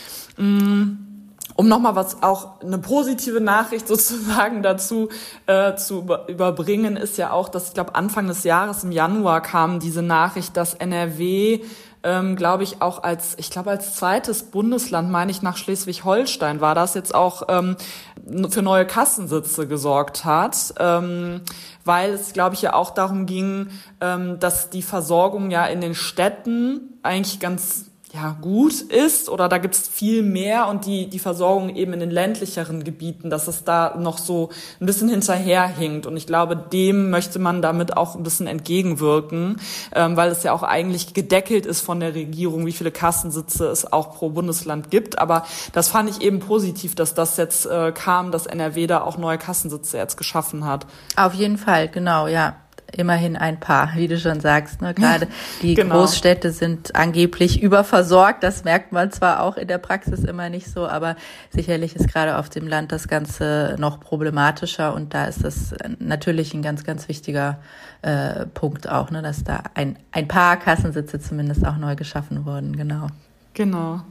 Um nochmal was, auch eine positive Nachricht sozusagen dazu äh, zu über, überbringen, ist ja auch, dass ich glaube Anfang des Jahres im Januar kam diese Nachricht, dass N R W Ähm, glaube ich, auch als, ich glaube, als zweites Bundesland, meine ich, nach Schleswig-Holstein war das jetzt auch ähm, für neue Kassensitze gesorgt hat, ähm, weil es, glaube ich, ja auch darum ging, ähm, dass die Versorgung ja in den Städten eigentlich ganz ja gut ist oder da gibt's viel mehr und die die Versorgung eben in den ländlicheren Gebieten, dass es da noch so ein bisschen hinterherhinkt und ich glaube, dem möchte man damit auch ein bisschen entgegenwirken, ähm, weil es ja auch eigentlich gedeckelt ist von der Regierung, wie viele Kassensitze es auch pro Bundesland gibt, aber das fand ich eben positiv, dass das jetzt äh, kam, dass N R W da auch neue Kassensitze jetzt geschaffen hat. Auf jeden Fall, genau, ja. Immerhin ein paar, wie du schon sagst. Ne? Gerade die genau. Großstädte sind angeblich überversorgt. Das merkt man zwar auch in der Praxis immer nicht so, aber sicherlich ist gerade auf dem Land das Ganze noch problematischer. Und da ist das natürlich ein ganz, ganz wichtiger äh, Punkt auch, ne? Dass da ein, ein paar Kassensitze zumindest auch neu geschaffen wurden. Genau. Genau.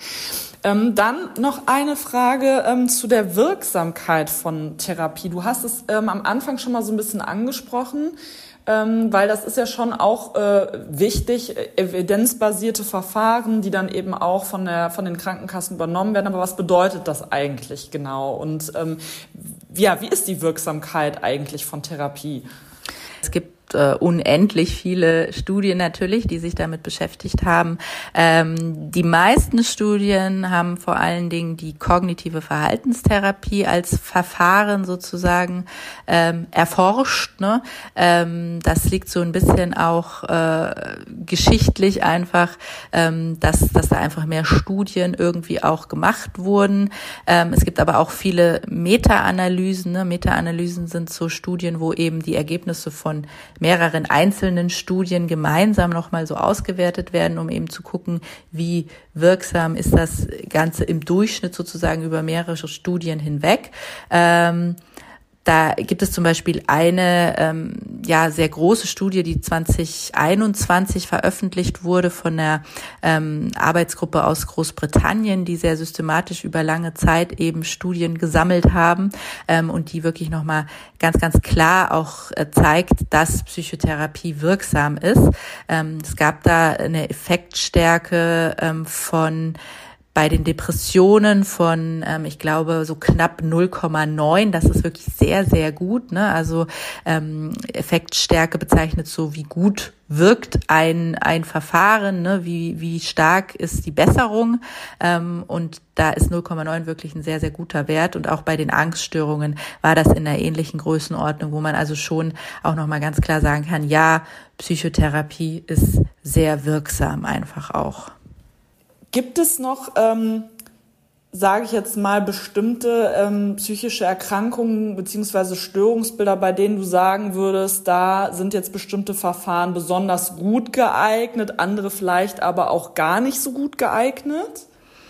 Ähm, dann noch eine Frage ähm, zu der Wirksamkeit von Therapie. Du hast es ähm, am Anfang schon mal so ein bisschen angesprochen, ähm, weil das ist ja schon auch äh, wichtig, evidenzbasierte Verfahren, die dann eben auch von der von den Krankenkassen übernommen werden. Aber was bedeutet das eigentlich genau? Und ähm, ja, wie ist die Wirksamkeit eigentlich von Therapie? Es gibt äh, unendlich viele Studien natürlich, die sich damit beschäftigt haben. Ähm, die meisten Studien haben vor allen Dingen die kognitive Verhaltenstherapie als Verfahren sozusagen ähm, erforscht. Ne? Ähm, das liegt so ein bisschen auch äh, geschichtlich einfach, ähm, dass, dass da einfach mehr Studien irgendwie auch gemacht wurden. Ähm, es gibt aber auch viele Meta-Analysen. Ne? Meta-Analysen sind so Studien, wo eben die Ergebnisse von mehreren einzelnen Studien gemeinsam nochmal so ausgewertet werden, um eben zu gucken, wie wirksam ist das Ganze im Durchschnitt sozusagen über mehrere Studien hinweg. Ähm, Da gibt es zum Beispiel eine ähm, ja sehr große Studie, die zwanzig einundzwanzig veröffentlicht wurde von einer ähm, Arbeitsgruppe aus Großbritannien, die sehr systematisch über lange Zeit eben Studien gesammelt haben ähm, und die wirklich nochmal ganz, ganz klar auch äh, zeigt, dass Psychotherapie wirksam ist. Ähm, es gab da eine Effektstärke ähm, von bei den Depressionen von, ähm, ich glaube, so knapp null Komma neun, das ist wirklich sehr, sehr gut. Ne? Also ähm, Effektstärke bezeichnet so, wie gut wirkt ein ein Verfahren, ne? wie wie stark ist die Besserung. Ähm, und da ist null Komma neun wirklich ein sehr, sehr guter Wert. Und auch bei den Angststörungen war das in einer ähnlichen Größenordnung, wo man also schon auch nochmal ganz klar sagen kann, ja, Psychotherapie ist sehr wirksam einfach auch. Gibt es noch, ähm, sage ich jetzt mal, bestimmte ähm, psychische Erkrankungen beziehungsweise Störungsbilder, bei denen du sagen würdest, da sind jetzt bestimmte Verfahren besonders gut geeignet, andere vielleicht aber auch gar nicht so gut geeignet?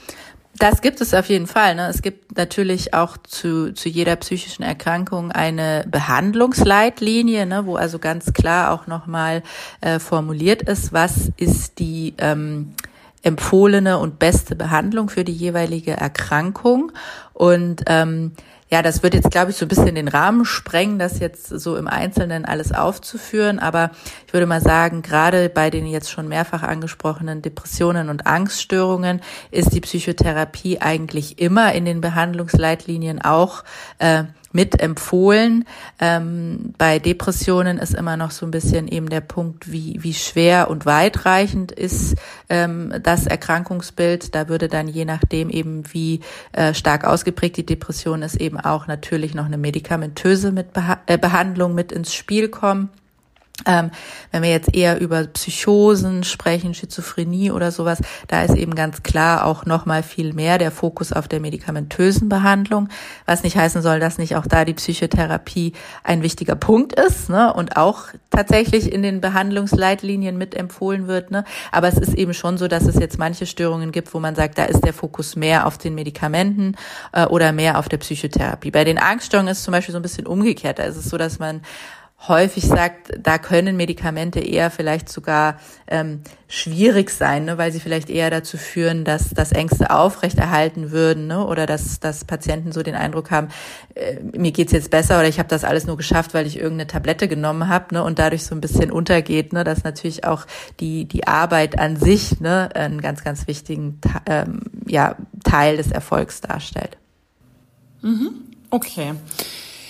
Das gibt es auf jeden Fall. Ne? Es gibt natürlich auch zu zu jeder psychischen Erkrankung eine Behandlungsleitlinie, ne? Wo also ganz klar auch nochmal äh, formuliert ist, was ist die ähm, empfohlene und beste Behandlung für die jeweilige Erkrankung. Und ähm, ja, das wird jetzt, glaube ich, so ein bisschen den Rahmen sprengen, das jetzt so im Einzelnen alles aufzuführen. Aber ich würde mal sagen, gerade bei den jetzt schon mehrfach angesprochenen Depressionen und Angststörungen ist die Psychotherapie eigentlich immer in den Behandlungsleitlinien auch äh, mit empfohlen. Ähm, bei Depressionen ist immer noch so ein bisschen eben der Punkt, wie wie schwer und weitreichend ist ähm, das Erkrankungsbild. Da würde dann je nachdem eben, wie äh, stark ausgeprägt die Depression ist, eben auch natürlich noch eine medikamentöse mit Beha- äh, Behandlung mit ins Spiel kommen. Ähm, wenn wir jetzt eher über Psychosen sprechen, Schizophrenie oder sowas, da ist eben ganz klar auch nochmal viel mehr der Fokus auf der medikamentösen Behandlung, was nicht heißen soll, dass nicht auch da die Psychotherapie ein wichtiger Punkt ist, ne, und auch tatsächlich in den Behandlungsleitlinien mit empfohlen wird, ne, aber es ist eben schon so, dass es jetzt manche Störungen gibt, wo man sagt, da ist der Fokus mehr auf den Medikamenten äh, oder mehr auf der Psychotherapie. Bei den Angststörungen ist es zum Beispiel so ein bisschen umgekehrt, da ist es so, dass man häufig sagt, da können Medikamente eher vielleicht sogar ähm, schwierig sein, ne, weil sie vielleicht eher dazu führen, dass dass Ängste aufrechterhalten würden, ne, oder dass dass Patienten so den Eindruck haben, äh, mir geht's jetzt besser oder ich habe das alles nur geschafft, weil ich irgendeine Tablette genommen habe, ne, und dadurch so ein bisschen untergeht, ne, dass natürlich auch die die Arbeit an sich, ne, einen ganz ganz wichtigen ähm, ja Teil des Erfolgs darstellt. Mhm. Okay.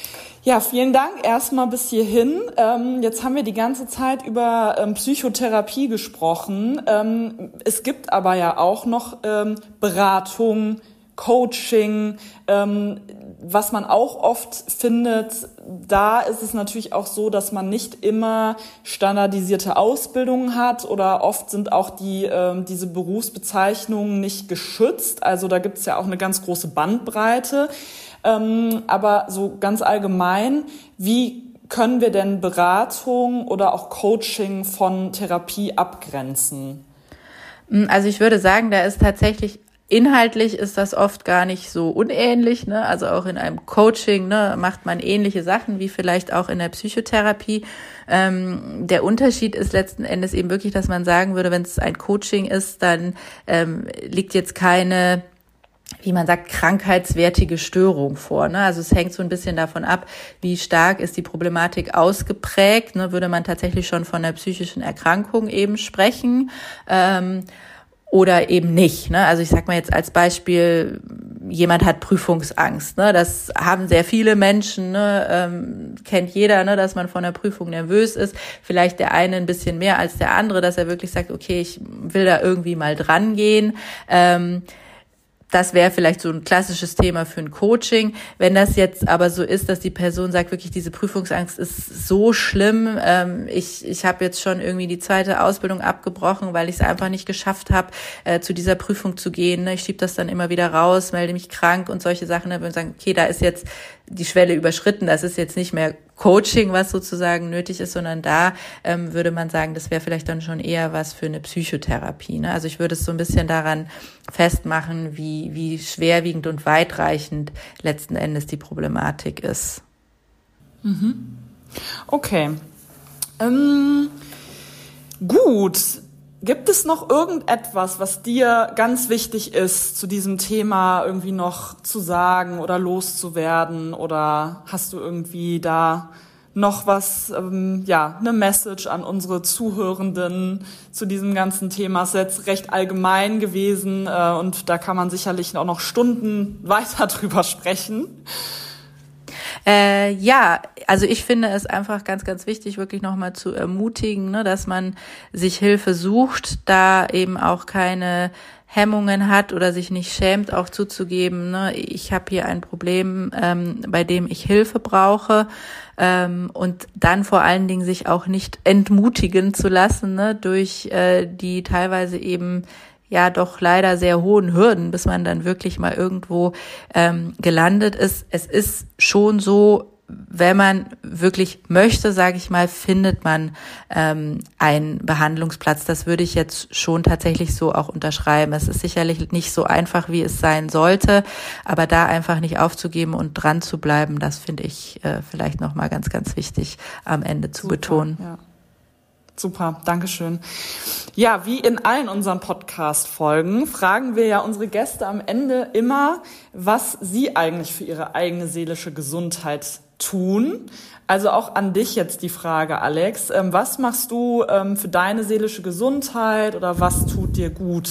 Ja, vielen Dank erstmal bis hierhin. Ähm, jetzt haben wir die ganze Zeit über ähm, Psychotherapie gesprochen. Ähm, es gibt aber ja auch noch ähm, Beratung, Coaching, ähm, was man auch oft findet. Da ist es natürlich auch so, dass man nicht immer standardisierte Ausbildungen hat oder oft sind auch die ähm, diese Berufsbezeichnungen nicht geschützt. Also da gibt es ja auch eine ganz große Bandbreite. Ähm, aber so ganz allgemein, wie können wir denn Beratung oder auch Coaching von Therapie abgrenzen? Also ich würde sagen, da ist tatsächlich inhaltlich ist das oft gar nicht so unähnlich, ne? Also auch in einem Coaching, ne, macht man ähnliche Sachen wie vielleicht auch in der Psychotherapie. Ähm, der Unterschied ist letzten Endes eben wirklich, dass man sagen würde, wenn es ein Coaching ist, dann ähm, liegt jetzt keine, wie man sagt, krankheitswertige Störung vor. Ne? Also es hängt so ein bisschen davon ab, wie stark ist die Problematik ausgeprägt. Ne? Würde man tatsächlich schon von einer psychischen Erkrankung eben sprechen ähm, oder eben nicht. Ne? Also ich sag mal jetzt als Beispiel, jemand hat Prüfungsangst. Ne? Das haben sehr viele Menschen, ne? ähm, kennt jeder, ne? Dass man vor einer Prüfung nervös ist. Vielleicht der eine ein bisschen mehr als der andere, dass er wirklich sagt, okay, ich will da irgendwie mal dran gehen. Ähm, Das wäre vielleicht so ein klassisches Thema für ein Coaching. Wenn das jetzt aber so ist, dass die Person sagt, wirklich diese Prüfungsangst ist so schlimm, ähm, ich ich habe jetzt schon irgendwie die zweite Ausbildung abgebrochen, weil ich es einfach nicht geschafft habe, äh, zu dieser Prüfung zu gehen. Ne? Ich schiebe das dann immer wieder raus, melde mich krank und solche Sachen. Dann würde ich sagen, okay, da ist jetzt die Schwelle überschritten, das ist jetzt nicht mehr Coaching, was sozusagen nötig ist, sondern da ähm, würde man sagen, das wäre vielleicht dann schon eher was für eine Psychotherapie. Ne? Also ich würde es so ein bisschen daran festmachen, wie, wie schwerwiegend und weitreichend letzten Endes die Problematik ist. Mhm. Okay. Ähm, gut. Gibt es noch irgendetwas, was dir ganz wichtig ist, zu diesem Thema irgendwie noch zu sagen oder loszuwerden? Oder hast du irgendwie da noch was, ähm, ja, eine Message an unsere Zuhörenden zu diesem ganzen Thema? Es ist jetzt recht allgemein gewesen äh, und da kann man sicherlich auch noch Stunden weiter drüber sprechen. Äh, ja, also ich finde es einfach ganz, ganz wichtig, wirklich nochmal zu ermutigen, ne, dass man sich Hilfe sucht, da eben auch keine Hemmungen hat oder sich nicht schämt, auch zuzugeben, ne, ich habe hier ein Problem, ähm, bei dem ich Hilfe brauche, ähm, und dann vor allen Dingen sich auch nicht entmutigen zu lassen, ne, durch äh, die teilweise eben ja doch leider sehr hohen Hürden, bis man dann wirklich mal irgendwo ähm, gelandet ist. Es ist schon so, wenn man wirklich möchte, sage ich mal, findet man ähm, einen Behandlungsplatz. Das würde ich jetzt schon tatsächlich so auch unterschreiben. Es ist sicherlich nicht so einfach, wie es sein sollte, aber da einfach nicht aufzugeben und dran zu bleiben, das finde ich äh, vielleicht nochmal ganz, ganz wichtig am Ende zu Super, betonen. Ja. Super, Dankeschön. Ja, wie in allen unseren Podcast-Folgen fragen wir ja unsere Gäste am Ende immer, was sie eigentlich für ihre eigene seelische Gesundheit tun. Also auch an dich jetzt die Frage, Alex. Was machst du für deine seelische Gesundheit oder was tut dir gut?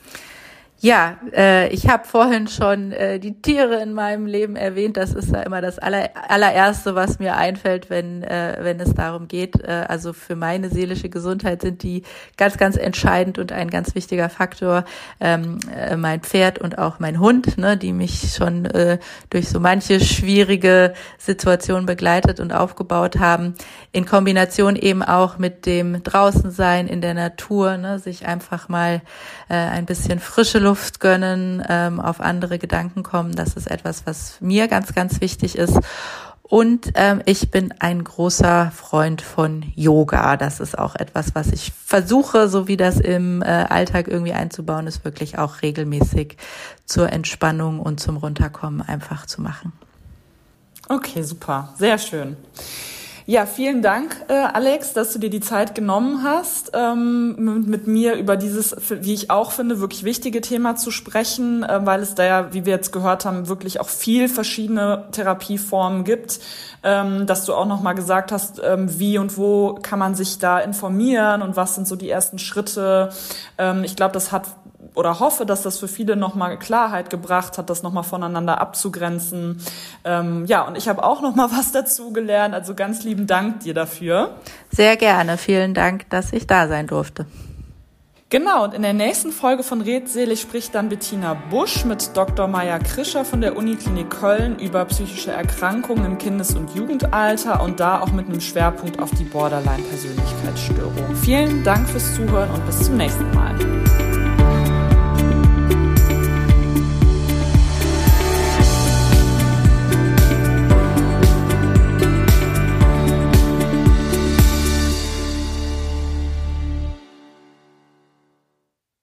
Ja, äh, ich habe vorhin schon äh, die Tiere in meinem Leben erwähnt. Das ist ja immer das aller, allererste, was mir einfällt, wenn äh, wenn es darum geht. Äh, also für meine seelische Gesundheit sind die ganz, ganz entscheidend und ein ganz wichtiger Faktor. Ähm, äh, mein Pferd und auch mein Hund, ne, die mich schon äh, durch so manche schwierige Situation begleitet und aufgebaut haben. In Kombination eben auch mit dem Draußensein in der Natur, ne, sich einfach mal äh, ein bisschen frische Luft Luft gönnen, ähm, auf andere Gedanken kommen. Das ist etwas, was mir ganz, ganz wichtig ist. Und ähm, ich bin ein großer Freund von Yoga. Das ist auch etwas, was ich versuche, so wie das im äh, Alltag irgendwie einzubauen ist, wirklich auch regelmäßig zur Entspannung und zum Runterkommen einfach zu machen. Okay, super. Sehr schön. Ja, vielen Dank, äh, Alex, dass du dir die Zeit genommen hast, ähm, mit, mit mir über dieses, wie ich auch finde, wirklich wichige Thema zu sprechen, äh, weil es da ja, wie wir jetzt gehört haben, wirklich auch viel verschiedene Therapieformen gibt, ähm, dass du auch nochmal gesagt hast, ähm, wie und wo kann man sich da informieren und was sind so die ersten Schritte. Ähm, ich glaube, das hat oder hoffe, dass das für viele nochmal Klarheit gebracht hat, das nochmal voneinander abzugrenzen. Ähm, ja, und ich habe auch nochmal was dazu gelernt, also ganz lieben Dank dir dafür. Sehr gerne, vielen Dank, dass ich da sein durfte. Genau, und in der nächsten Folge von Redselig spricht dann Bettina Busch mit Doktor Maja Krischer von der Uniklinik Köln über psychische Erkrankungen im Kindes- und Jugendalter und da auch mit einem Schwerpunkt auf die Borderline-Persönlichkeitsstörung. Vielen Dank fürs Zuhören und bis zum nächsten Mal.